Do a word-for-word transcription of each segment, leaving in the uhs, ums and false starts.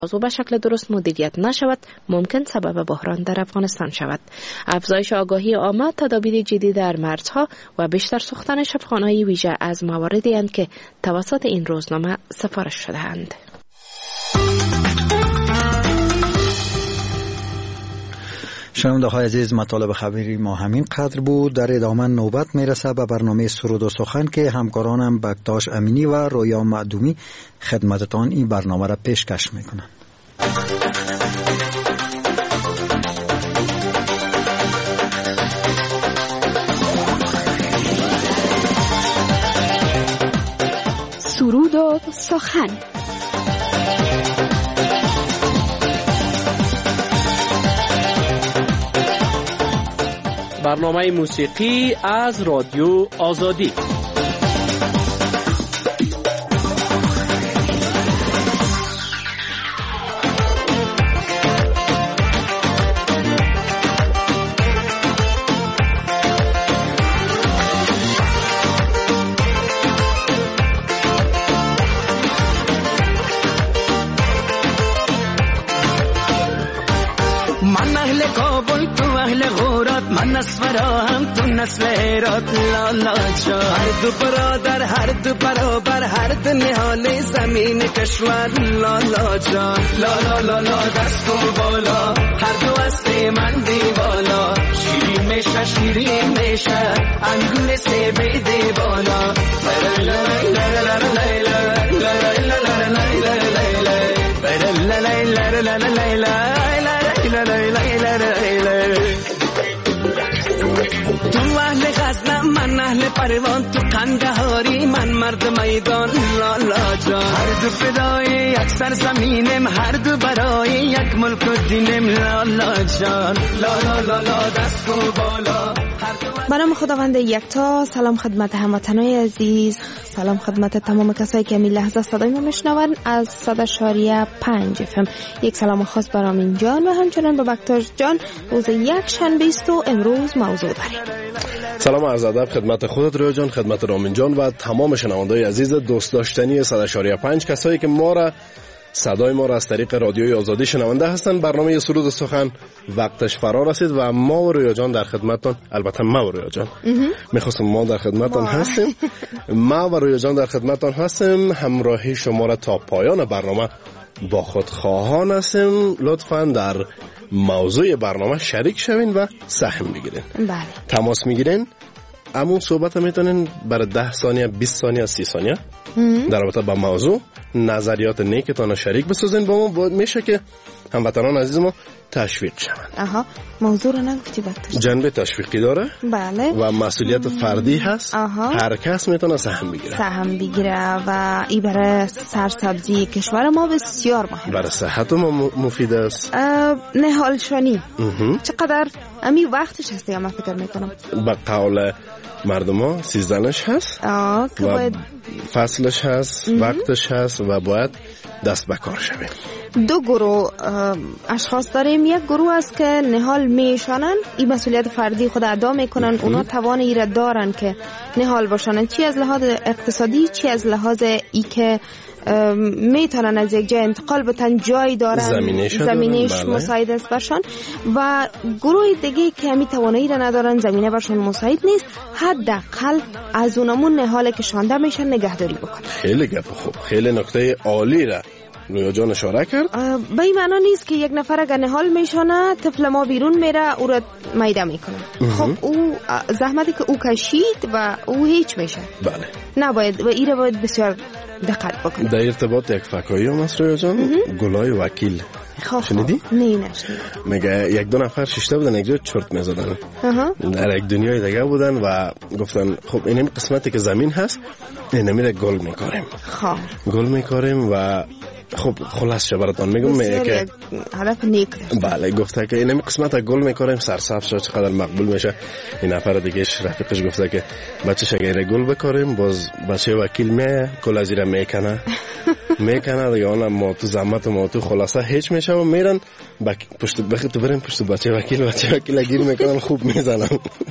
موضوع به شکل درست مدیریت نشود ممکن سبب بحران در افغانستان شود. افزایش آگاهی عامه، تدابیر جدی در مرزها و بیشتر ساختن شفاخانه‌های ویژه از مواردی اند که توسط این روزنامه سفارش شده‌اند. شنونده های عزیز، مطالب خبری ما همین قدر بود. در ادامه نوبت میرسه به برنامه سرود و سخن که همکارانم بکتاش امینی و رویا معدومی خدمتتان این برنامه را پیشکش میکنند. سرود و سخن. برنامه موسیقی از رادیو آزادی. من نسفراهم تو نسل ایرات لالا جا، هر دو برادر هر دو برابر هر دو نهال زمین کشور لالا جا، لالا لالا دست و بالا هر دو است من دیوالا، شیرین میشه شیرین میشه انگور سیبه دی بالا، تو اهل غزنم من اهل پروان، تو قندهاری من مرد میدان لالا جان، هر دو فدای یک سر زمینم هر دو برای یک ملک و دینم لالا جان، لالا لالا دست و بالا. به نام خداوند یکتا. سلام خدمت هموطنان عزیز، سلام خدمت تمام کسایی که می لحظه صدای ما میشنون از صد و شش پنج اف ام. یک سلام خاص برای امین جان و همچنین به بکتاش جان. روز یک شنبه است و امروز موضوع داریم. سلام عرض ادب خدمت خودت رویا جان، خدمت رامین جان و تمام شنوندگان عزیز دوست داشتنی صد و شش پنج کسایی که ما را صدای ما را از طریق رادیوی آزادی شنونده هستن. برنامه سرود و سخن وقتش فرا رسید و ما و رویا جان در خدمتتون، البته ما و رویا جان میخواستم ما در خدمتتون هستیم ما و رویا جان در خدمتتون هستیم. همراهی شما را تا پایان برنامه با خود خواهان هستیم. لطفاً در موضوع برنامه شریک شوین و سهم بگیرین. بله. تماس میگیرین، همون صحبت میتونین برای ده ثانیه، بیست ثانیه، سی ثانیه در رابطه با موضوع نظریات نیکتان رو شریک بسازین با ما. میشه که هموطنان عزیز ما تشویق شوند. آها، موضوع رو نگفتی بکتاش؟ جنبه تشویقی داره. بله. و مسئولیت فردی هست. آها. هر کس میتونه سهم بگیره. سهم بگیره و این برای سرسبزی کشور ما بسیار مهمه. برای صحت ما مفید است. نهالشانی چقدر امی وقتش هست یا من فکر میکنم به قول مردم ها سیزدنش هست آه که و باید فصلش هست امه. وقتش هست و باید دست به کار شویم. دو گروه اشخاص داریم. یک گروه است که نهال میشانن، این مسئولیت فردی خود ادا میکنن. اونا توان ایره دارن که نهال باشن، چی از لحاظ اقتصادی چی از لحاظ ای که میتونن از یک جای انتقال بتن، جای دارن، زمینش, زمینش بله. مساعد است برشان. و گروه دیگه که همی توانایی را ندارن، زمینه برشان مساعد نیست، حداقل از اونمون نهال که شانده میشن نگهداری بکنن. خیلی گپ خوب، خیلی نکته عالی را رویا جان اشاره کرد. به این معنا نیست که یک نفر اگر نهال میشانه طفل ما بیرون میره او را میده میکنه. خب او زحمتی که او کشید و او هیچ میشه. بله. نباید و این را باید بسیار دقت بکنه. در ارتباط یک فکایی هم هست رویا جان، گلای وکیل شنیدی؟ نه نشنیدم. میگه یک دو نفر ششته بودن یک جا چرت میزدن در یک دنیای دیگه بودن و گفتن خب این قسمتی که زمین هست این میره گل میکاریم. خب گل میکاریم و خب خلاص چه براتون میگم که هدف نیک داشت. بله گفته که این قسمت گل میکاریم سرسبز شد چقدر مقبول میشه. این نفر دیگه رفیقش گفته که بچه‌ش اگه گل بکاریم باز بچه وکیل می کل از ایره میکنه میکنه دیگه اون ما تو زحمت ما تو خلاصه هیچ میشه و میرن بک... پشت بخی تو بریم پشت بچه وکیل بچه وکیل گیر میکنن خوب میزنن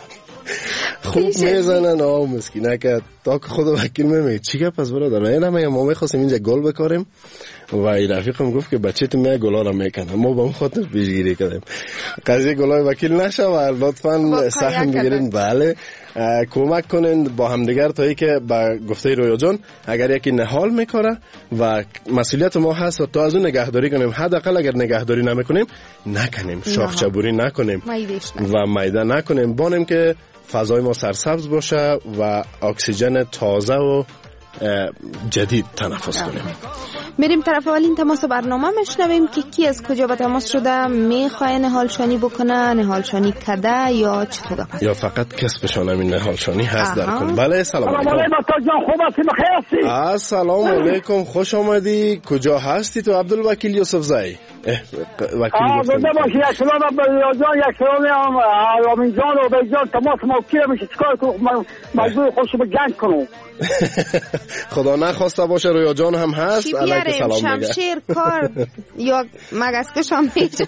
خوب میزنن. آه مسکینه که تا که خود وکیل میمیه چی گپ از برادر من ما میخواستیم اینجا گل بکاریم و این رفیقم گفت که بچه تو میای گلا را میکنه. ما به اون خاطر پیشگیری کردیم قضیه گلای وکیل نشه و لطفاً سهم بگیرین. بله کمک کنین با همدیگر تا ای که با گفته رویا جان اگر یکی نهال میکنه و مسئولیت ما هست تا از اون نگهداری کنیم. حداقل اگر نگهداری نمیکنیم نکنیم، شاخ چبوری نکنیم و میده نکنیم، بانیم که فضای ما سرسبز باشه و اکسیژن تازه و جدید تنفس کنیم. میریم طرف اولین تماس برنامه میشنویم که کی از کجا به تماس شده، میخواه نهالشانی بکنه، نهالشانی کده یا چطور گپ یا فقط کسبشان همین نهالشانی هست در کن. بله سلام علیکم. جان خوب هستی؟ بخیر هستی؟ السلام علیکم، خوش آمدی. کجا هستی تو عبدالوکیل یوسف زئی؟ وکیل گفته باشی یک سلام جان، یک سلام رامین جان و عبید جان. تماس موکیل میشه چیکار کنم؟ مجبور خوش به جنگ کنم. خدا نخواسته باشه رویا جان هم هست. علیک سلام میگه. شمشیر کار یا مگس کشم میشه.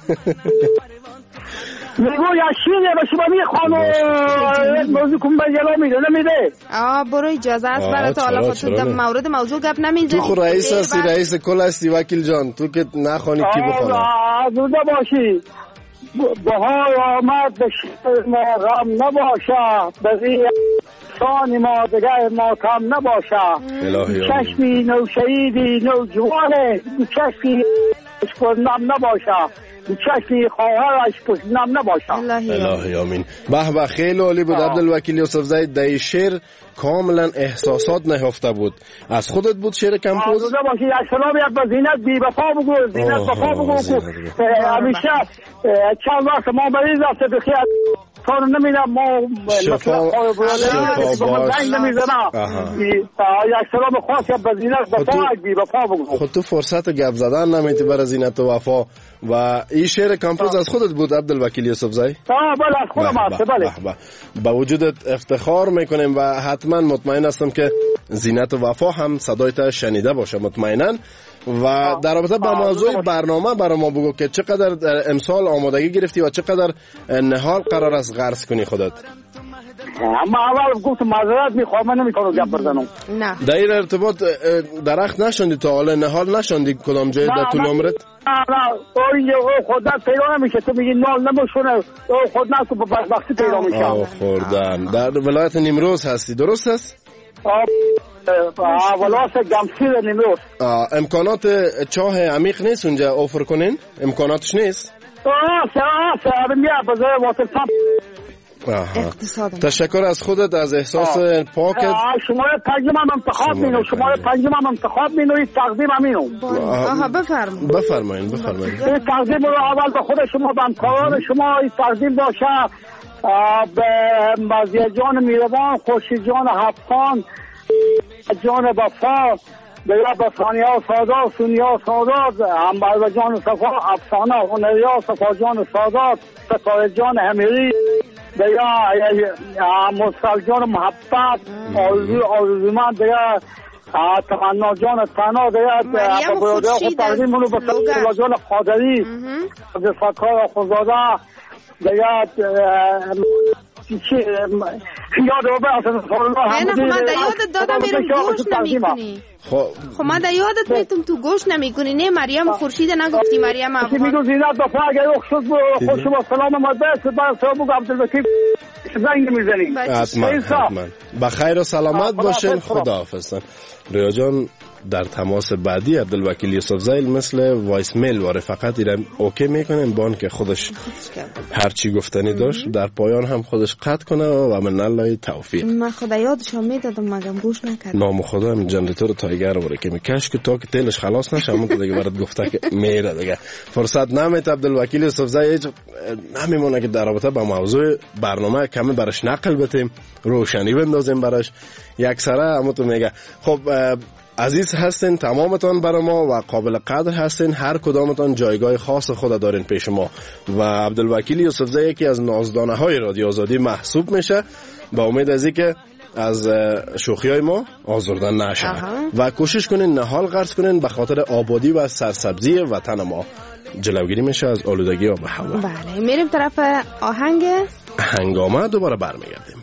میگو یا شیره به شما میخوانو موضوع کن به جلو میده نمیده. آه برو اجازه است برای تا حالا خود در مورد موضوع گپ نمیزنی. تو خود رئیس هستی، رئیس کل هستی وکیل جان، تو که نخوانی کی بخوانه؟ آزوده باشی. بهار آمد به شهر ما غم نباشه، بقیه سانی ما دگر ماتم نباشه. چشمی نو شهیدی نو جوانه، چشمی نم نباشه، چشمی خواهرش نم نباشه. الهی آمین. به به خیلی عالی بود عبدالوکیل یوسف زئی. در شعر کاملا احساسات نهفته بود. از خودت بود شعر کمپوز؟ آزوده باشی. یک سلام یک به زینت بی وفا بگو، زینت وفا بگو. همیشه چند وقت ما بریز است بخیر کار نمیدم، ما شفا باش نمیزنم. یک سلام خاص یک به زینت وفا بی وفا بگو. خود تو فرصت گپ زدن نمیتی برای زینت و وفا. و این شعر کمپوز از خودت بود عبدالوکیل یوسف زئی؟ آه بله از خودم هست. بله با وجودت افتخار میکنیم و حتما مطمئن هستم که زینت و وفا هم صدایت شنیده باشه مطمئنا. و در رابطه با موضوع برنامه برای ما بگو که چقدر امسال آمادگی گرفتی و چقدر نهال قرار است غرس کنی خودت؟ اما اول گفتم معذرت میخوام، من نمیتونم گپ بزنم. نه در این ارتباط درخت نشوندی تا حالا، نهال نشوندی کدام جای در طول عمرت؟ نه نه او خودت پیدا نمیشه. تو میگی نال نمیشونه، او خود نه تو بدبختی پیدا میشه. آه خوردن. در ولایت نیمروز هستی درست است؟ آه ولایت گمسیر نیمروز. امکانات چاه عمیق نیست اونجا اوفر کنین؟ امکاناتش نیست؟ آه سه سه میاد بازار واتر پمپ. تشکر از خودت، از احساس پاکت. شماره پنجم هم انتخاب مینو، شماره پنجم هم انتخاب مینو، تقدیم همینو. آها بفرمایید بفرمایید بفرمایید. این تقدیم رو اول به خود شما، به همکاران شما این تقدیم باشه، به مزیه جان میروان، خورشید جان حفان، جان وفا، دیگه به ثانیه سادات، سونیا سادات، همبر جان صفا افسانه، هنریا صفا جان سادات، ستاره جان همیری، دیگه مصطفی جان محبت، آرزو آرزومند، دیگه تمنا جان تنا، دیگه برادر خود تقدیم منو به ستاره جان قادری، به فکار خودزاده، دیگه چی یاد رو به اصلا نه نه من در یادت دادم میرم گوش نمیکنی. خب خب من در یادت میتونم تو گوش نمیکنی. نه مریم خورشید نگفتی، مریم افغان میگو زینت دفعه اگر اخشد خوش و سلام مدبست برای صاحب عبدالوکیل زنگ میزنی. حتما حتما بخیر و سلامت باشین. خداحافظ. رویا جان در تماس بعدی عبدالوکیل یوسف زئی مثل وایس میل واره فقط ایرم اوکی میکنن بان که خودش هرچی گفتنی داشت در پایان هم خودش قطع کنه و من الله توفیق. من خدا یادشو میدادم مگم گوش نکرد. نام خدا هم جنریتور تایگر واره که میکش که تا که تیلش خلاص نشه همون که دیگه برات گفته که میره دیگه فرصت نمیت. عبدالوکیل یوسف زئی نمیمونه که در رابطه با موضوع برنامه کمی برش نقل بتیم، روشنی بندازیم براش یک سره. اما تو میگه خب عزیز هستین تمامتان برای ما و قابل قدر هستین، هر کدامتان جایگاه خاص خود دارین پیش ما و عبدالوکیل یوسف زئی یکی از نازدانه های رادیو آزادی محسوب میشه. با امید از اینکه از شوخی های ما آزرده نشه و کوشش کنین نهال غرس کنین به خاطر آبادی و سرسبزی وطن ما. جلوگیری میشه از آلودگی آب و هوا. بله میریم طرف آهنگ هنگامه، دوباره برمیگردیم.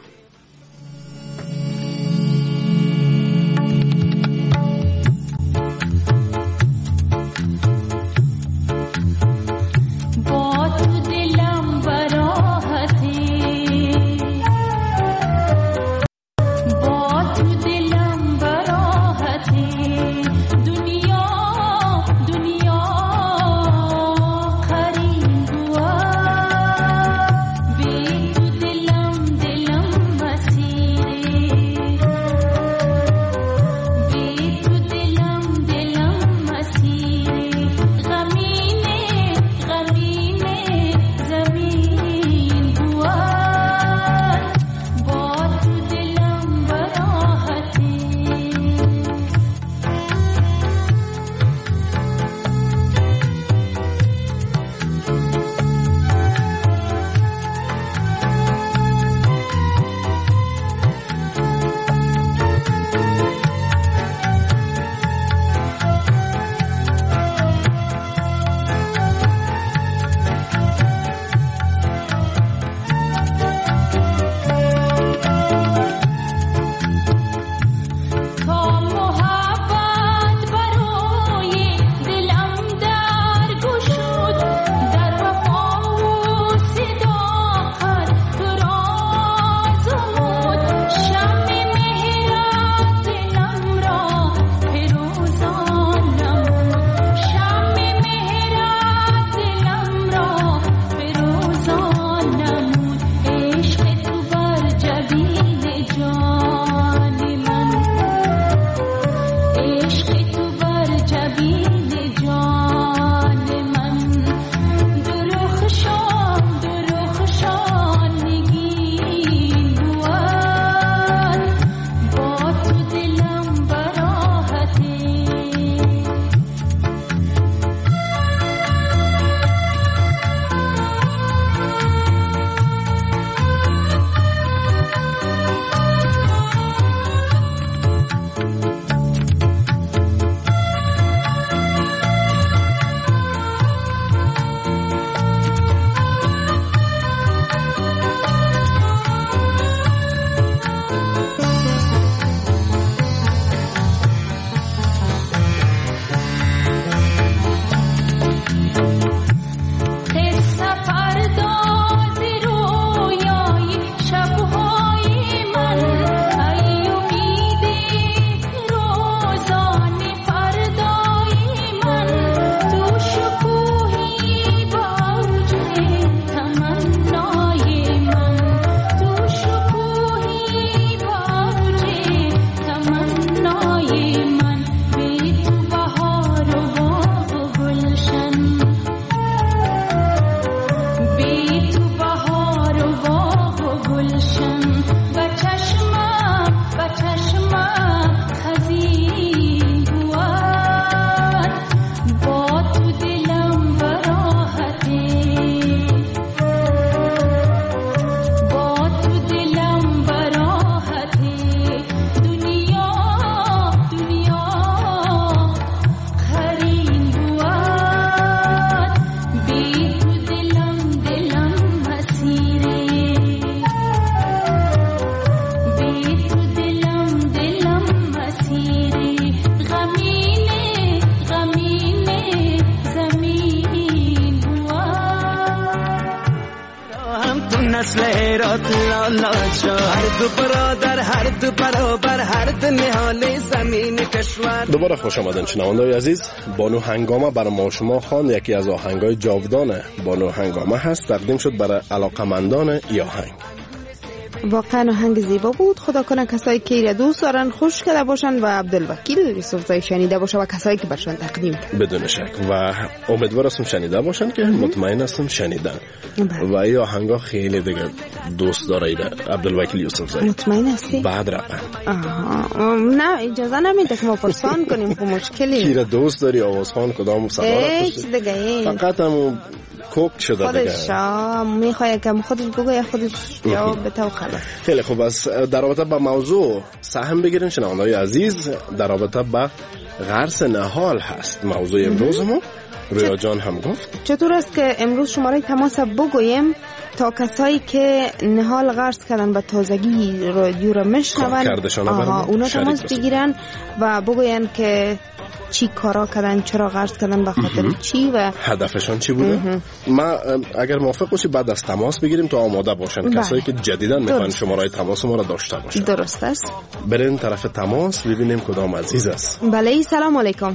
نسل هرات لالا جان هر دو برادر هر دو برابر هر دو نهال زمین کشور. دوباره خوش آمدن شنونده‌های عزیز. بانو هنگامه برای ما شما خوان یکی از آهنگای جاودان بانو هنگامه هست، تقدیم شد برای علاقمندان ای آهنگ. واقعا آهنگ زیبا بود. خدا کنه کسایی که ایره دوست دارن خوش کرده باشن و عبدالوکیل یوسفزای شنیده باشه و کسایی که برشان تقدیم کرد بدون شک و امیدوار هستم شنیده باشن که مطمئن هستم شنیدن و این آهنگا خیلی دیگه دوست داره ایده عبدالوکیل یوسفزای. مطمئن هستی؟ بعد رپن آها نه اجازه نمیده که ما پرسان کنیم که مشکلی کی را دوست داری آوازخوان کدام صدا را هیچ دیگه فقط هم کوک شده دیگه خودش میخواد که خودش بگه خودش جواب بده و خلاص. خیلی خوب است. در رابطه با موضوع سهم بگیرین شنونده‌های عزیز. در رابطه با غرس نهال هست موضوع امروز ما. رویا جان هم گفت چطور است که امروز شماره تماس بگویم تا کسایی که نهال غرس کردن به تازگی رادیو را میشنون آها اونا تماس بگیرن و بگوین که چی کارا کردن، چرا غرس کردن، به خاطر چی و هدفشان چی بوده. ما اگر موافق باشی بعد از تماس بگیریم تا آماده باشن بله. کسایی که جدیداً میخوان شماره تماس ما را داشته باشن. درست است. بریم طرف تماس ببینیم کدام عزیز است. بله سلام علیکم.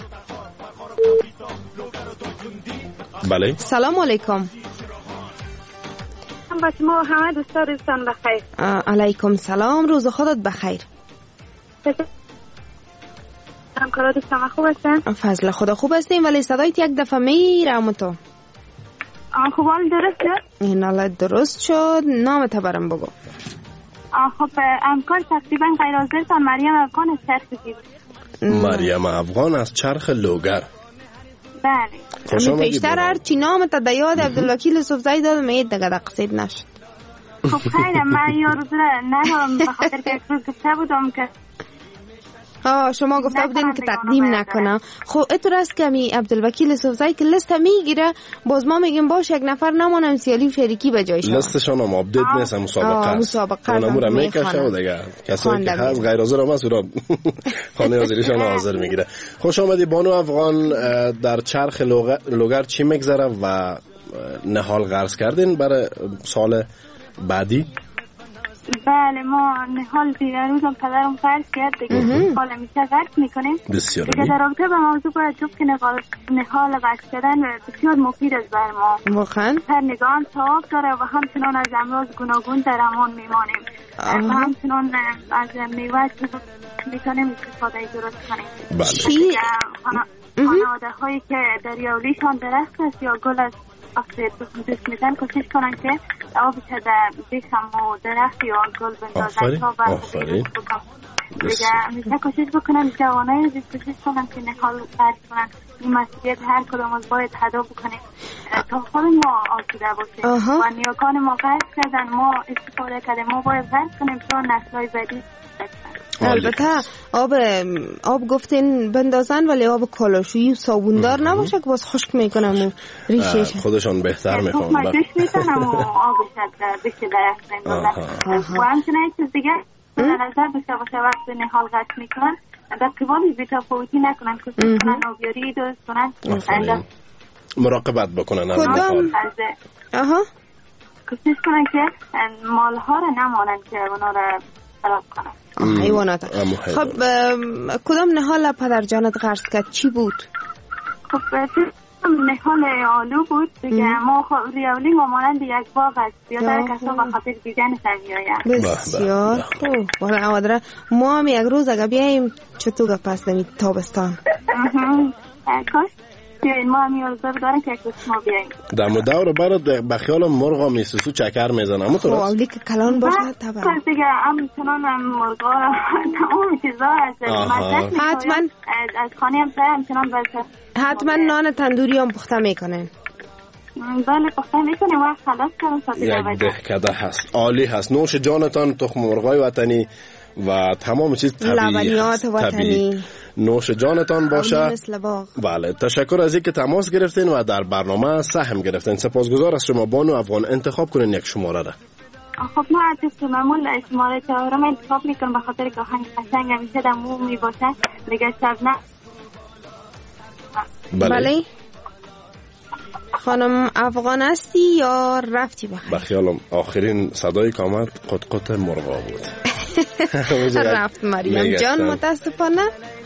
بله سلام علیکم. با شما همه دوستا روزتان بخیر. علیکم سلام، روز خودت بخیر. همکارات شما خوب هستن؟ فضل خدا خوب هستیم ولی صدایت یک دفعه میرم تو. خوب حال درست شد؟ این حالا درست شد. نامت برم بگو. خب امکان تقریبا غیر حاضرتان مریم افغان از چرخ لوگر. مریم افغان از چرخ لوگر. بله. همین پیشتر هر چی نامت در یاد عبدالوکیل یوسفزای داد میید دیگه دقیقید نشد. خب خیلی من یا روز ندارم به خاطر که روز گفته بودم که آه شما گفته بودین که تقدیم نکنم. خب اینطور است که می عبدالوکیل یوسفزای که لیست میگیره باز ما میگیم باش یک نفر نمونم سیالی و شریکی به جایش. لیستشان هم آپدیت نیست، مسابقه است. مسابقه اونمورا میکشه و دیگه کسایی که هست غیر حاضر هم هست اورا خانه حاضریشان حاضر میگیره. خوش آمدی بانو افغان. در چرخ لوگر چی میگذره و نهال غرس کردین برای سال بعدی؟ بله ما نهال دیگر روزم پدرم غرس کرد دیگه حال همیشه غرس میکنیم. بسیار دیگه در رابطه با موضوع باید جفت که نهال غرس کردن بسیار مفید است بر ما. واقعا هر نگاه هم ثواب داره و همچنان از امراض گوناگون در امان میمانیم و همچنان از میوه میتونیم استفاده درست کنیم. بله. خانواده هایی که در یولیشان درخت است یا گل است افتید دوست میتن کوشش کنن که آبش در بیشم و درخت یا گل بندازن تا آفرین دیگه میشه کوشش بکنن جوانای عزیز کوشش کنن که نهال غرس کنن. این مسئولیت هر کدوم از باید ادا بکنیم تا خود ما آسوده باشیم و نیاکان ما غرس کردن ما استفاده کردیم ما باید غرس کنیم تا نسل‌های بعدی. البته آب آب گفتین بندازن ولی آب کالاشویی و صابوندار نباشه که باز خشک میکنم و ریشش خودشان بهتر میخوان. من جوش میکنم و آبش بشه درخت بندازن و همچنین یک چیز دیگه در نظر بشه باشه وقت نهال غرس میکنن در قبالی بی‌تفاوتی نکنن که کنن آبیاری درست کنن مراقبت بکنن از نهال. آها کوشش کنن که مالها را نمانن که اونا را خراب کنن. حیوانات. خب کدام نهال پدر جانت غرس کرد چی بود؟ خب نهال آلو بود دیگه. ما ریاولی ما مانند یک باغ است بیادر کسا به خاطر دیدن سمیایم. بسیار خوب. والا اوادره ما هم یک روز اگه بیاییم چطور پس نمید تابستان کاش بیاییم ما هم یارزار دارم که یک روز ما بیاییم در مدور برات بخیال مرغا میسوسو چکر میزنم همون طور است؟ اولی که کلان باشه طبعا بس دیگه همچنان هم مرغا تمام چیزا هست. حتما از خانه هم سر همچنان بس حتما نان تندوری هم پخته میکنن. بله پخته میکنیم و خلاص کردم. یک دهکده هست عالی هست. نوش جانتان تخم مرغای وطنی و تمام چیز طبیعی هست. وطنی نوش جانتان باشه. مثل بله تشکر از اینکه تماس گرفتین و در برنامه سهم گرفتین. سپاسگزار از شما بانو افغان. انتخاب کنین یک شماره را. خب ما عزیز معمول شماره چهارم انتخاب میکنم به خاطر که آهنگ قشنگ همیشه در مو میباشه دیگه شب نه. بله, بله. خانم افغان هستی یا رفتی بخیر؟ بخیالم آخرین صدای که آمد قط قط مرغا بود. رفت مریم جان متاسفانه.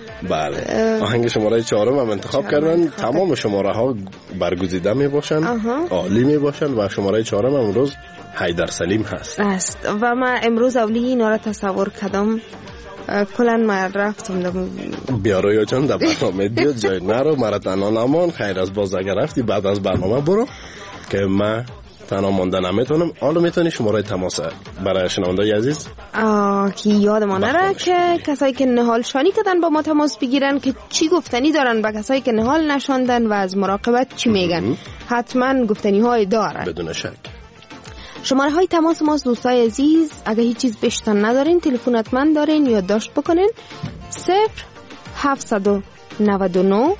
بله آهنگ شماره چهارم هم انتخاب کردن. تمام شماره ها برگزیده می باشن، عالی می باشن و شماره چهارم امروز حیدر سلیم هست است و من امروز اولی اینا را تصور کردم. کلا ما رفتم بیارو یا چند در برنامه دیو جای نرو مرا تنها نمان. خیر از باز اگر رفتی بعد از برنامه برو که من تنها مانده نمیتونم. حالا میتونی شماره تماس برای شنوندای عزیز که یاد ما نره که کسایی که نهال شانی کردن با ما تماس بگیرن که چی گفتنی دارن با کسایی که نهال نشاندن و از مراقبت چی میگن. حتما گفتنی های دارن بدون شک. شماره های تماس ما دوستای عزیز اگه هیچ چیز بیشتر ندارین تلفن حتما دارین یادداشت بکنین. صفر هفتصد و نود و نه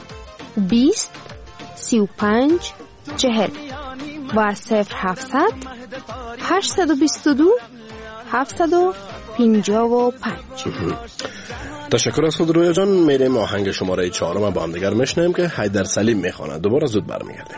بیست سی و پنج چهل و صفر هفتصد هشتصد و بیست و دو هفتصد و پنجاه و پنج. تشکر از خود رویا جان. میریم آهنگ شماره چهارم با هم دیگر میشنیم که حیدر سلیم میخواند. دوباره زود برمیگردیم.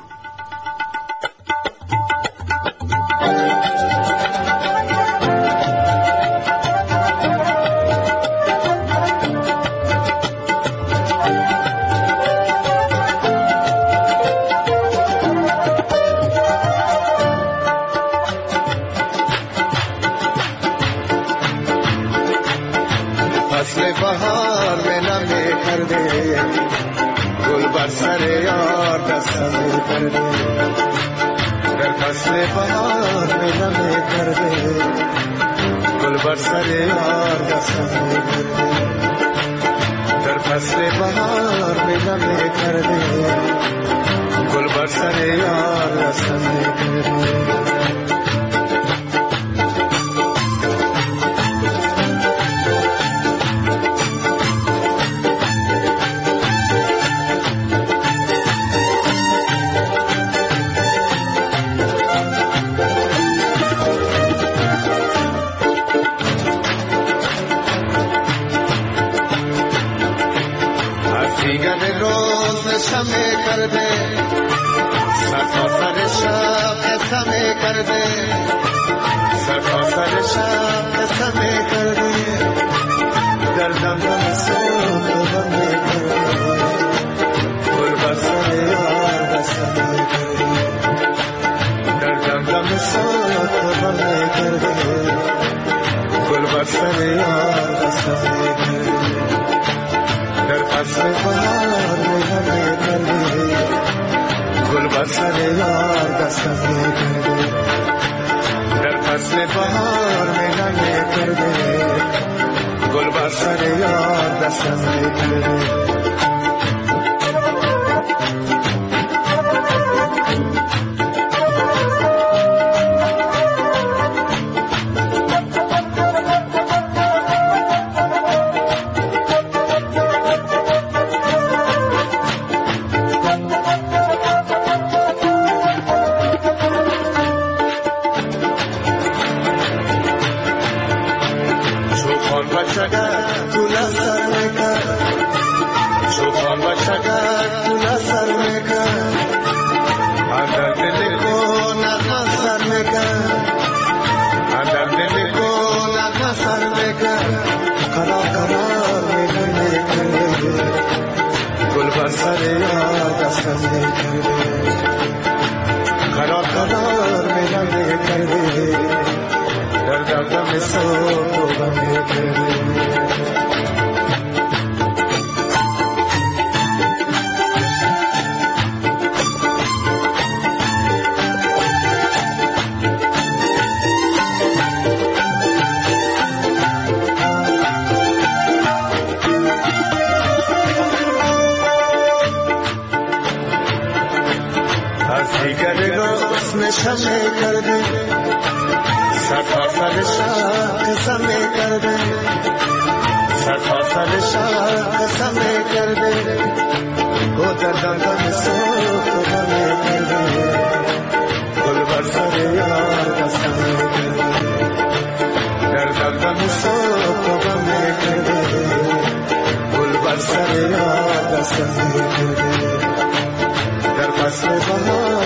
در فصل بهار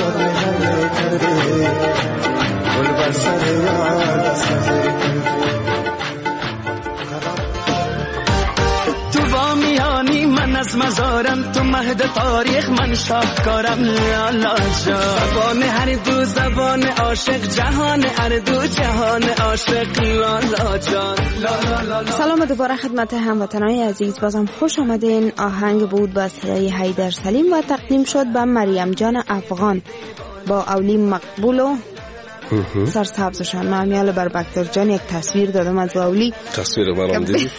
مهد تاریخ من شاهکارم لالا جان زبان هر دو زبان عاشق جهان هر دو جهان عاشق لالا جان لالا. سلام دوباره خدمت هموطنان عزیز، بازم خوش آمدین. آهنگ بود با صدای حیدر سلیم و تقدیم شد به مریم جان افغان با اولی مقبول و سرسبزشان. من میال بر بکتر جان یک تصویر دادم از اولی. تصویر برام دیدی؟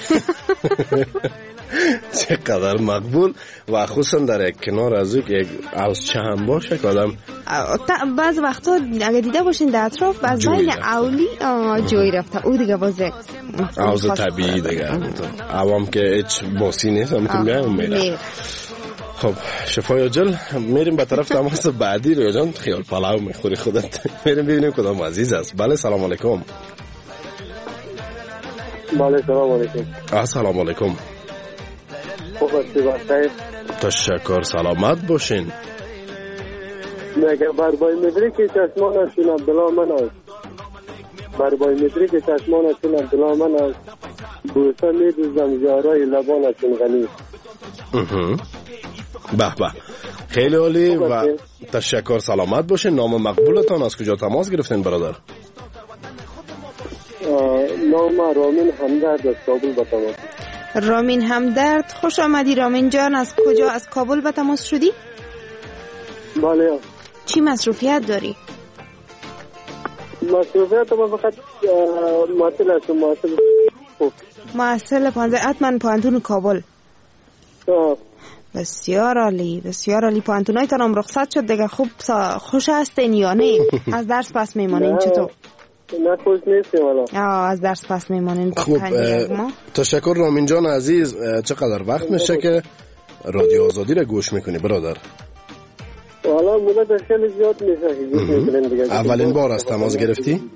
چقدر مقبول و خصوصا در یک کنار از او که یک عوض چه هم باشه که آدم بعض وقتا اگه دیده باشین در اطراف باز بین اولی جوی رفته او دیگه باز عوض طبیعی دیگه عوام که هیچ باسی نیست هم میتونم بیایم میره. خب شفای جل میریم به طرف تماس بعدی. رویا جان خیال پلاو میخوری خودت. میریم ببینیم کدام عزیز است. بله سلام علیکم. بله سلام علیکم. السلام علیکم. خوب هستی باشید؟ تشکر سلامت باشین. مگه بر بایومتری که چشمانشون عبدالله من است. بر بایومتری که چشمانشون عبدالله من است. بوسه میدوزم یارای لبانشون غنی. به به خیلی عالی و تشکر سلامت باشین. نام مقبولتان از کجا تماس گرفتین برادر؟ نام رامین همدرد از کابل به تماس. رامین همدرد خوش آمدی رامین جان. از کجا از کابل به تماس شدی؟ بله. چی مصروفیت داری؟ مصروفیت ما فقط معطل هستم. معطل معطل پانزده حتما پانتون کابل. آه. بسیار عالی بسیار عالی. پانتونای تانم رخصت شد دیگه. خوب خوش هستین یا نه؟ از درس پس میمانین چطور؟ نه خوش نیستیم والا. از درس پس میمانین. خوب تشکر رامین جان عزیز. چقدر وقت میشه که رادیو آزادی را گوش میکنی برادر؟ والا مدت خیلی زیاد میشه. اولین بار است تماس گرفتی؟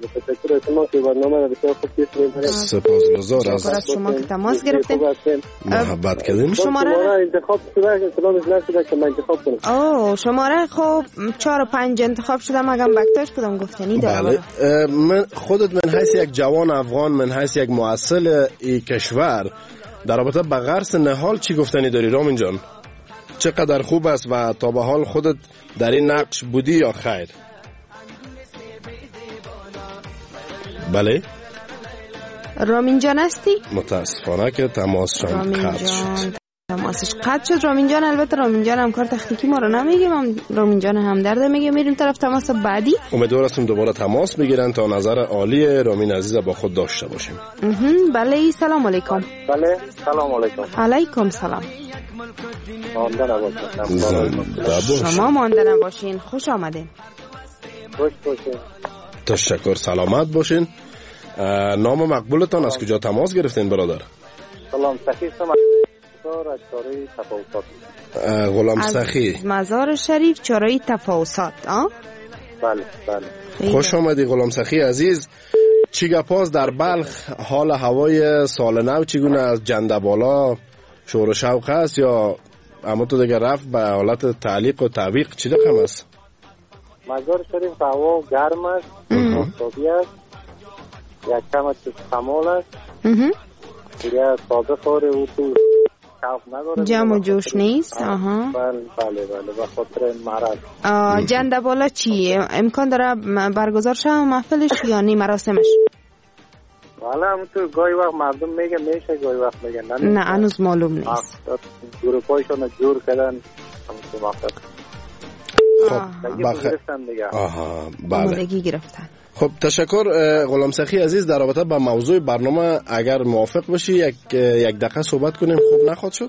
سپاسگزار از شما که تماس گرفتین. محبت کردین. شماره انتخاب شده اطلاعش نشده که من انتخاب کنم. اوه شماره خب چهار و پنج انتخاب شده. مگم بکتاش کدام گفتنی داره؟ بله من خودت من حیث یک جوان افغان، من حیث یک مؤصل ای کشور در رابطه با غرس نهال چی گفتنی داری رامین جان؟ چقدر خوب است و تا به حال خودت در این نقش بودی یا خیر؟ بله رامین جان هستی؟ متاسفانه که تماسشان قطع شد. تماسش قطع شد رامین جان. البته رامین جان هم کار تکنیکی ما رو نمیگه. من رامین جان همدرد میگه. میریم طرف تماس بعدی. امیدوار هستم دوباره تماس بگیرن تا نظر عالی رامین عزیز با خود داشته باشیم. بله سلام علیکم. بله سلام علیکم. علیکم سلام. ماندن باشین. شما ماندن باشین. خوش آمدین. خوش باشین. تشکر سلامت باشین. نام مقبولتان از کجا تماس گرفتین برادر؟ سلام سخی هستم از چاره‌ی تفاوسات. غلام سخی مزار شریف چاره‌ی تفاوسات. آه بله بله. خوش آمدی غلام سخی عزیز. چی گپاس در بلخ؟ حال هوای سال نو چگونه از جنده بالا؟ شور و شوق است یا اما تو دیگه رفت به حالت تعلیق و تعویق؟ چی رقم است؟ مزار شریف هوا گرم است، آفتابی است، یک کم از خمال است، دیگه سابق خوره او تو شوق نداره، جمع و جوش نیست. آها بله بله بله به خاطر این مرض. جنده بالا چیه؟ امکان داره برگزار شه محفلش یا نی مراسمش؟ والا همونطور گاهی وقت مردم میگه میشه، گاهی وقت میگه نه. نه هنوز معلوم نیست. گروپایشون جور کردن همونطور محفل. خب گرفتن دیگه. آها بله گرفتن. خب تشکر غلام سخی عزیز. در رابطه با موضوع برنامه اگر موافق باشی یک یک دقیقه صحبت کنیم. خوب نخواد شد؟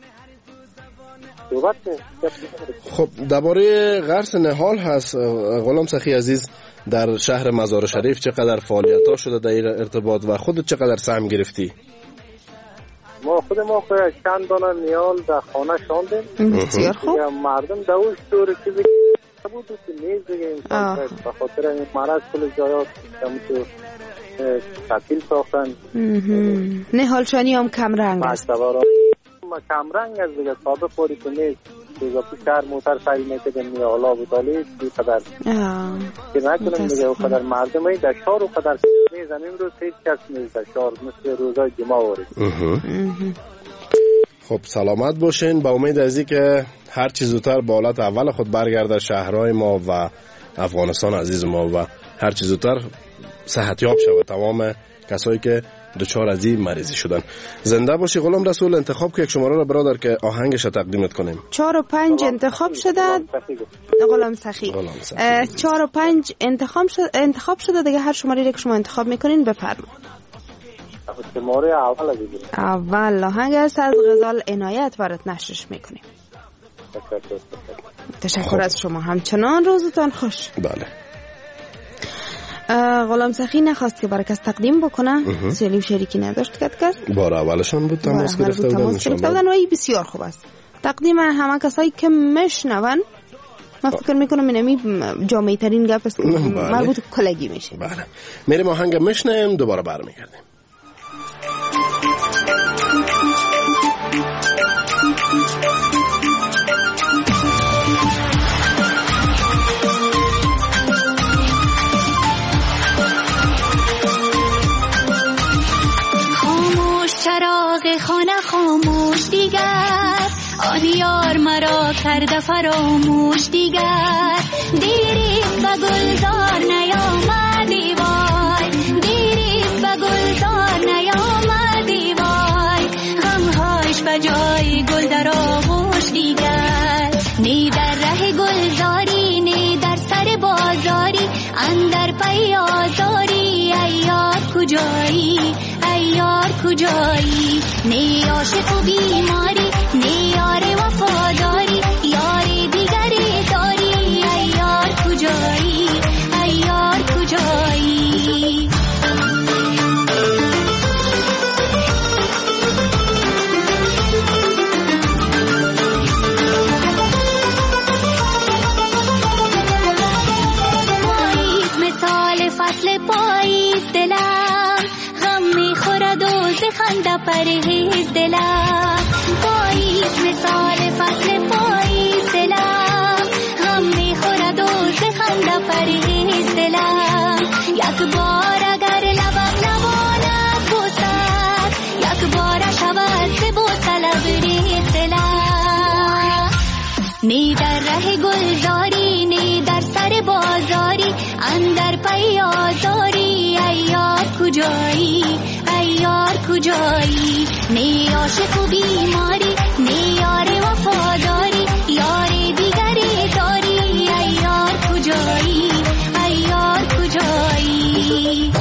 صحبت خب درباره غرس نهال هست غلام سخی عزیز. در شهر مزار شریف چقدر فعالیت ها شده در این ارتباط و خودت چقدر سهم گرفتی؟ ما خود ما چند دانه نیال در خانه شاندیم. بسیار خوب. مردم دوش طور چیزی بود که نیز دیگه انسان به خاطر این مرض کل جایات همونطور تعطیل ساختن. نهال شانی هم کم رنگ است. کم رنگ است دیگه. سابق خوری که نیز دیگه تو شهر موتر سعی میکردن می آلا بودالی قدر که نکنم دیگه او قدر مردم هایی در شهر و قدر نیز همین روز هیچ کس نیز در شهر مثل روزای جمعه وارد. خب سلامت باشین. با امید از اینکه هر چیز زودتر به حالت اول خود برگرده شهرهای ما و افغانستان عزیز ما و هر چیز زودتر صحتیاب شود تمام کسایی که دچار از این مریضی شدن. زنده باشی غلام رسول. انتخاب که یک شماره را برادر که آهنگش را تقدیمت کنیم. چهار و پنج انتخاب شده. غلام سخی. چهار و پنج انتخاب شده انتخاب شده دیگه. هر شماره را که شما انتخاب میکنین بفرمایید. شماره اول بگیرید. اول آهنگ است از غزال عنایت برات نشرش میکنیم. تشکر از شما. همچنان روزتان خوش. بله. غلام سخی نخواست که برای کس تقدیم بکنه. سیلی شریکی نداشت که کس بار اولشان بود تماس گرفته بودن و این بسیار خوب است. تقدیم همه کسایی که مشنون من فکر میکنم اینمی جامعه ترین گپ است. مربوط کلگی میشه. بله. میریم آهنگ مشنیم دوباره برمیگردیم. چراغ خانه خاموش دیگر، آن یار مرا کرده فراموش دیگر. دیری به گلزار نیامدی وای، دیری به گلزار نیامدی وای. غمهاش به جای گل در آغوش دیگر. نی در ره گلزاری نی در سر بازاری، اندر پی آزاری ای یار کجایی، ای یار کجایی. نی عاشق و بیماری نی یار وفاداری، یاری دیگری داری ای یار کجایی، ای یار کجایی. پاییز مثال فصل پاییز دلم، غم میخورد و زخنده پرهیز دلم. پاییز مثال فصل پاییز دلم، غم میخورد و زخنده پرهیز دلم. یک بار اگر لبم نماند بوسد، یک بار شود ز بوسه لبریز دلم. نی در ره گلزاری نی در سر بازاری، اندر پی آزاری ای یار کجایی، ای یار کجایی. نی عاشق و بیماری نی یار وفاداری، یاری دیگری داری ای یار کجایی، ای یار کجایی.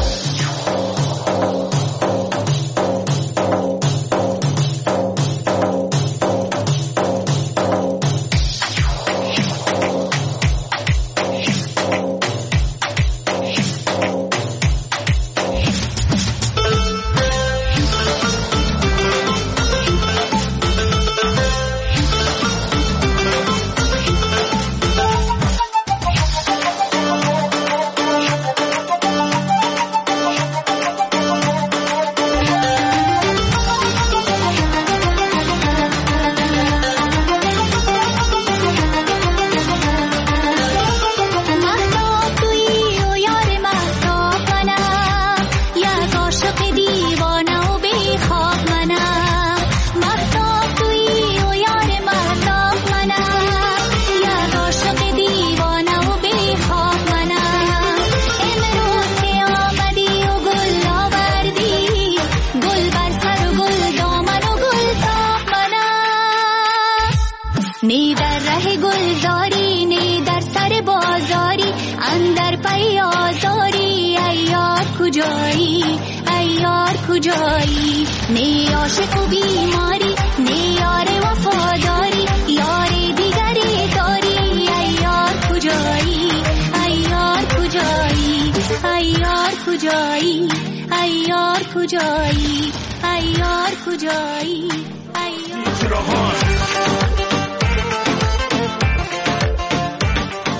نی در ره گلزاری نی در سر بازاری، اندر پی آزاری ای یار کجایی، ای یار کجایی. نی عاشق و بیماری نی یار وفاداری، یاری دیگری داری ای یار کجایی، ای یار کجایی، ای یار کجایی، ای یار کجایی، ای یار کجایی، ای یار.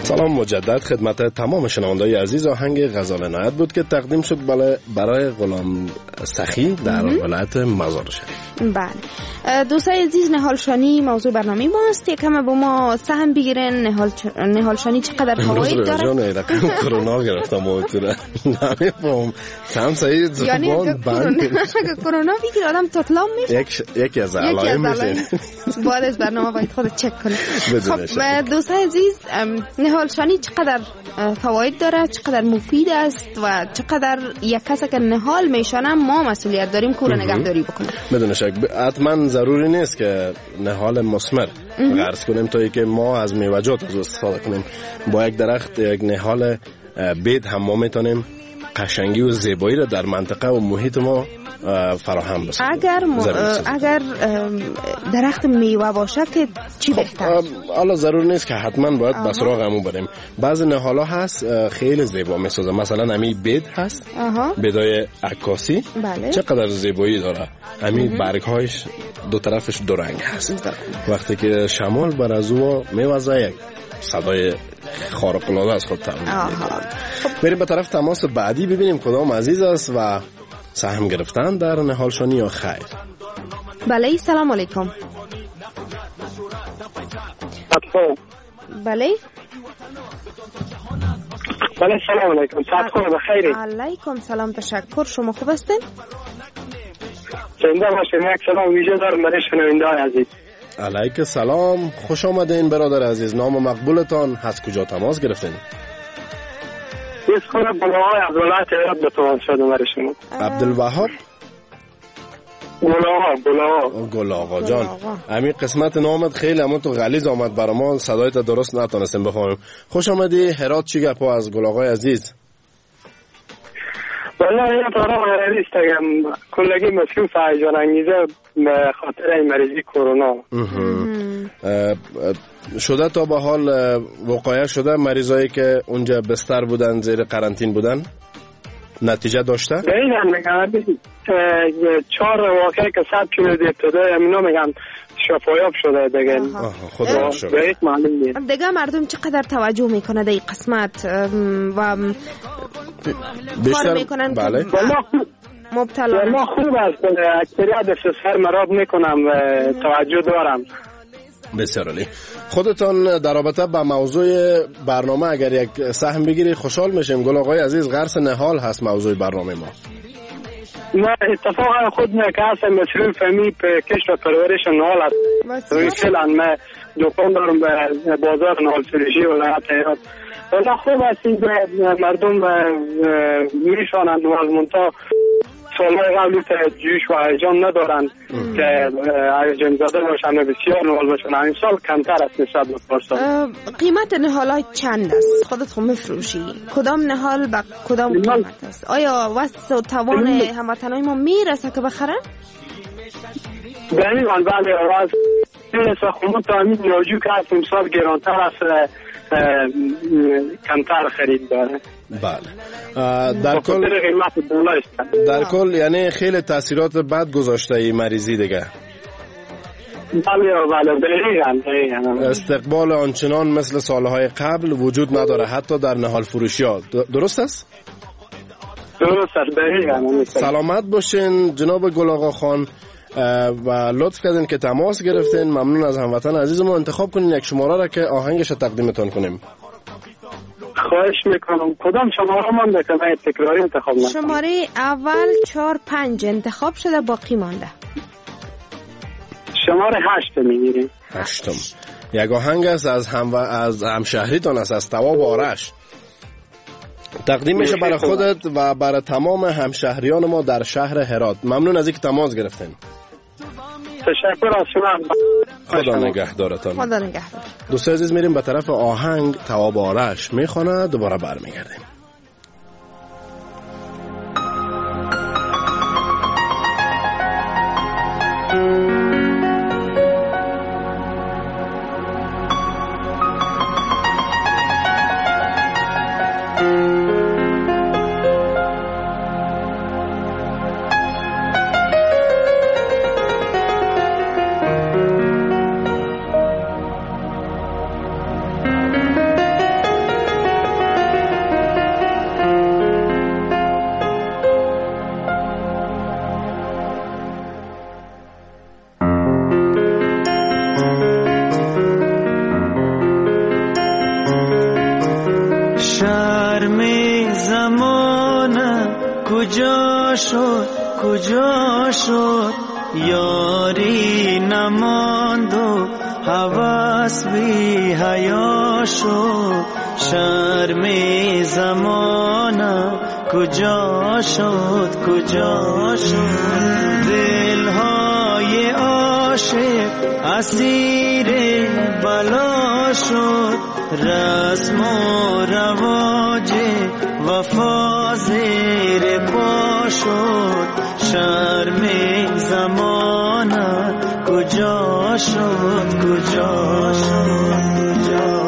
سلام مجدد خدمت تمام شنوندای عزیز. آهنگ غزال عنایت بود که تقدیم شد برای غلام سخی در ولایت مزار شریف. بله دوستای عزیز، نهال شانی موضوع برنامه ماست. یکم با ما سهم بگیرن نهال چ... نهال شانی چقدر فواید داره؟ جان رقم کرونا گرفتم اوتره نمیفهم سم سعید زبان بند کرونا بگیر آدم تطلام میشه. یک یکی از علائم میشه. بعد از برنامه باید خودت چک کنی. خب دوستای عزیز، نهال شانی چقدر فواید داره، چقدر مفید است و چقدر یک کسی که نهال میشانه ما مسئولیت داریم که اون نگهداری بکنیم. بدون شک حتما ضروری نیست که نهال مثمر غرس کنیم تا اینکه ما از میوه‌جات از استفاده کنیم. با یک درخت یک نهال بید هم ما میتونیم قشنگی و زیبایی را در منطقه و محیط ما فراهم بسازیم. اگر م... اگر درخت میوه باشه که چی بهتر؟ حالا ضرور نیست که حتما باید به سراغ عمو بریم. بعضی نهالا هست خیلی زیبا میسازه. مثلا امی بید هست، بیدای عکاسی. بله. چقدر زیبایی داره. امی برگهایش دو طرفش دو رنگ هست. وقتی که شمال بر از او میوزه یک صدای خارق العاده از خود تعریف میکنه. بریم به طرف تماس بعدی ببینیم کدام عزیز است و سهم گرفتن در نهال شانی یا خیر. بله سلام علیکم. بله بله سلام علیکم. صحت خوب بخیری؟ علیکم سلام، تشکر. شما خوب هستین؟ زنده باشین. یک سلام ویژه دارم برای شنونده‌های عزیز. علیک سلام، خوش آمدین برادر عزیز. نام مقبولتان، از کجا تماس گرفتین؟ اسم بلاهای از ولایت هرات به تماس شدم برای شما. عبدالوهاب گلاغا گلاغا گلاغا جان، همین قسمت نامت خیلی همون تو غلیظ آمد برای ما، صدایت درست نتونستیم بفهمیم. خوش آمدی. هرات چی گپ از گلاغای عزیز؟ والله این طرف عزیز تگم کلگی مصروف هیجان انگیزه به خاطر این مریضی کرونا شده. تا به حال وقایع شده مریضایی که اونجا بستر بودن، زیر قرنطین بودن، نتیجه داشته؟ دقیقا میگم چهار واقعی که ثبت شده ابتدای امینا میگم شفایاب شده دیگه. خدا شکر. دیگه مردم چقدر توجه میکنه در این قسمت و کار میکنن؟ بله. مبتلا والله خوب است. اکثریت سر مراد میکنم و توجه دارم. بسیار عالی. خودتان در رابطه با موضوع برنامه اگر یک سهم بگیری خوشحال میشیم. گل آقای عزیز، غرس نهال هست موضوع برنامه ما. نه اتفاقا خود نه که هستم مسئول فهمی به کشت و پرورش نهال هست. روی فعلا من دکان دارم به بازار نهال فروشی ولایت هرات. والله خوب است این مردم میشانند و از منطقه سالهای قبلی که جوش و هیجان ندارند که هیجان زده باشند و بسیار نهال باشند. این سال کمتر است نسبت به پارسال. قیمت نهال چند است؟ خودت خود میفروشی؟ کدام نهال با کدام قیمت است؟ آیا وسط و توان هموطنای ما میرسه که بخرن؟ دقیقاً بله. از این ساختمان تعمیر ناجو که هست امسال گرانتر است، کمتر خرید داره. بله. در کل در کل یعنی خیلی تاثیرات بد گذاشته این مریضی دیگه. بله بله دقیقاً دقیقاً. استقبال آنچنان مثل سالهای قبل وجود نداره حتی در نهال فروشی ها. درست است؟ درست است دقیقاً. سلامت باشین جناب گل آقا خان و لطف کردین که تماس گرفتین. ممنون از هموطن عزیز ما. انتخاب کنین یک شماره را که آهنگش رو تقدیمتون کنیم. خواهش میکنم. کدام شماره مانده که من تکراری انتخاب نکنم؟ شماره اول چهار پنج انتخاب شده، باقی مانده. شماره هشت میگیریم. هشتم. یک آهنگ است از هم و از همشهریتان است، از تواب آرش. تقدیم میشه برای خودت و برای تمام همشهریان ما در شهر هرات. ممنون از اینکه تماس گرفتین. تشکر از شما. خدا نگهدارتان. خدا نگهدار. دوستان عزیز، میریم به طرف آهنگ تواب آرش میخونه، دوباره برمیگردیم. شرم زمانه کجا شد کجا شد یاری نماند و هوس بی حیا شد شرم زمانه کجا شد کجا شد دلهای عاشق اسیر بلا شد رسم و رواج وفا زیر پا شد شرم زمانه کجا شد کجا شد کجا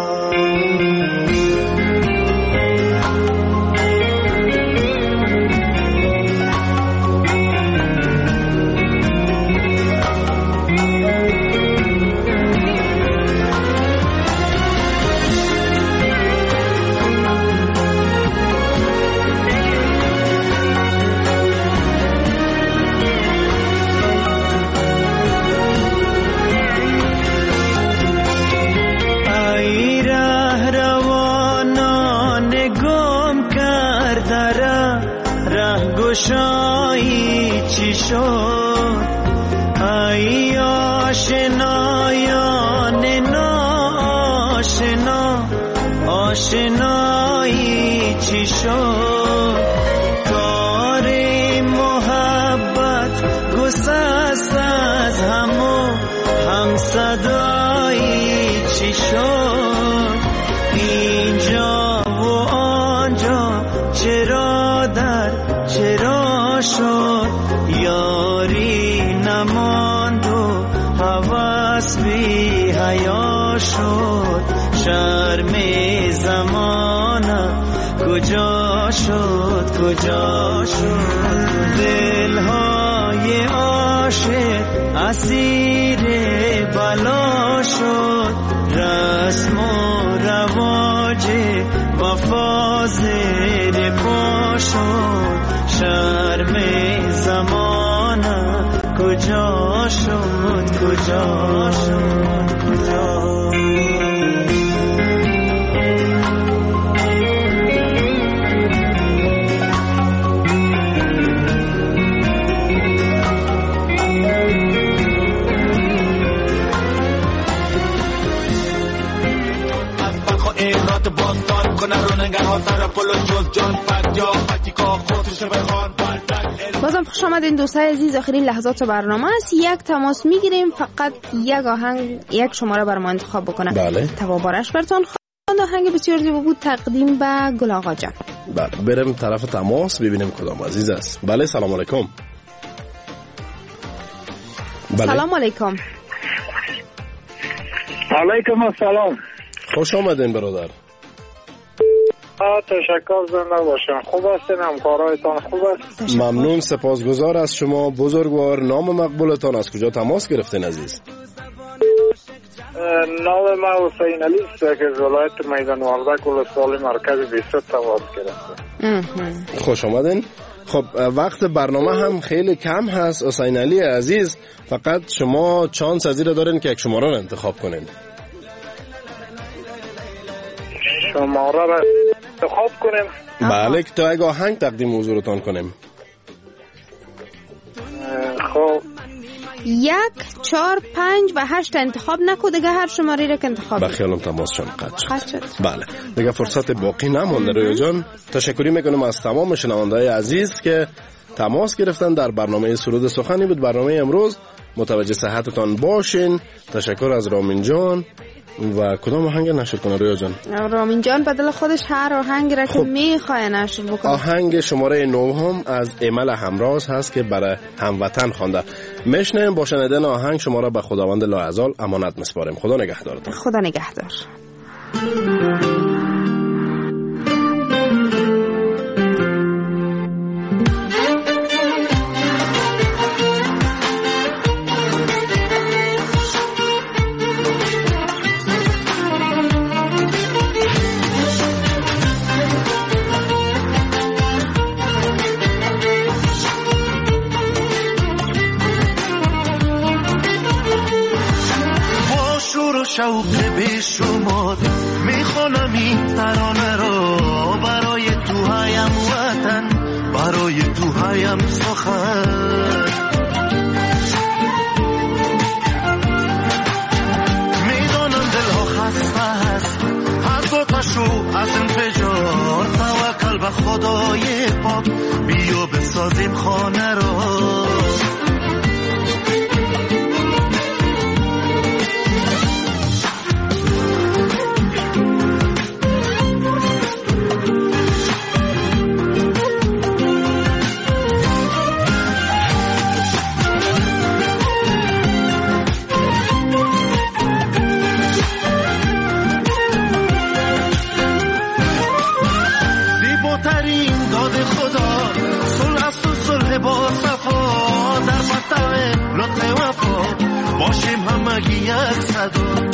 گشایی چی شد ای آشنایان ناآشنا آشنایی چی شد تار محبت گسست از همو هم صدایی چی شد اینجا و آنجا چرا در چرا شد یاری نماند و هوس بی حیا شد شرم زمانه کجا شد کجا شد دلهای عاشق اسیر بلا شد رسم و رواج وفا زیر پا شد شرم زمانه کجا شد کجا شد کجا بازم خوش آمدین دوستای عزیز. آخرین لحظات برنامه است. یک تماس میگیریم، فقط یک آهنگ یک شماره بر ما انتخاب بکنه. بله. توابارش برتون خواند. آهنگ بسیار زیبا بود تقدیم به گل آقا جان. بله بریم طرف تماس ببینیم کدام عزیز است. بله سلام علیکم. بله. سلام علیکم. علیکم السلام. خوش آمدین برادر. تشکر زنده باشم. خوب هستین؟ همکارایتان خوب است؟ ممنون، سپاسگزار از شما بزرگوار. نام مقبولتان از کجا تماس گرفتین عزیز؟ نام ما حسین علی است که از ولایت میدان وردک ولسوالی مرکز بیست تماس گرفتم. خوش آمدین. خب وقت برنامه هم خیلی کم هست حسین علی عزیز، فقط شما چانس از این دارین که یک شماره رو انتخاب کنین. شماره را انتخاب کنیم؟ بله که تا یک آهنگ تقدیم حضورتان کنیم. خب یک، چهار، پنج و هشت انتخاب نکو دیگه، هر شماره را که انتخاب به خیالم تماس شد قطع شد. شد. بله دیگه فرصت باقی نمونده رویا جان. تشکری میکنم از تمام شنونده‌های عزیز که تماس گرفتن در برنامه سرود سخنی بود. برنامه امروز متوجه صحتتان باشین. تشکر از رامین جان. و کدام آهنگ نشر کنه رویا جان؟ رامین جان بدل خودش هر آهنگ را که میخواه نشر بکنه. آهنگ شماره نهم از ایمل همراز هست که برای هموطن خوانده. میشنیم با شنیدن آهنگ شما را به خداوند لاعضال امانت میسپاریم. خدا نگهدارتان. خدا نگهدار. شوق به شما میخوانم این ترانه رو انفجار، توکل به خدای پاک، بیا بسازیم خانه را. با صفا در مطلع لطف وفا باشیم همگی یک صدا.